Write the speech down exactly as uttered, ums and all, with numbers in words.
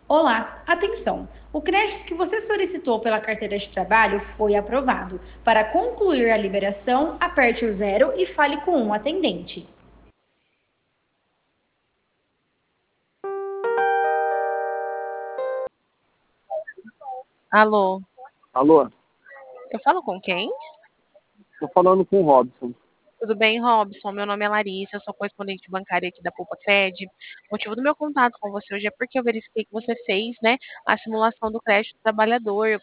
Olá, atenção! O crédito que você solicitou pela carteira de trabalho foi aprovado. Para concluir a liberação, aperte o zero e fale com um atendente. Alô, Alô, eu falo com quem? tô falando com o Robson. Tudo bem, Robson? Meu nome é Larissa, eu sou correspondente bancária aqui da Poupa Cred. O motivo do meu contato com você hoje é porque eu verifiquei que você fez, né, a simulação do crédito trabalhador. Eu